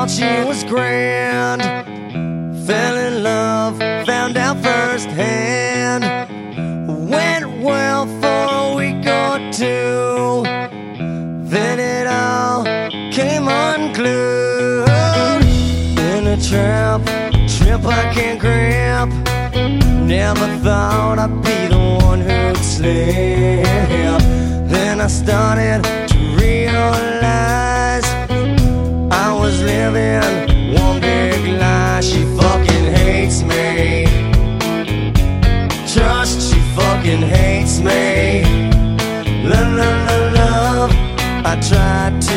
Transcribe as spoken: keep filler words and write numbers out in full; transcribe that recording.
thought she was grand. Fell in love, found out firsthand. Went well for a week or two, then it all came unglued. In a trap, trip I can't grab. Never thought I'd be the one who'd slip. Then I started to realize I was living one big lie. She fucking hates me. Trust, she fucking hates me. Love, love, love, love. I tried to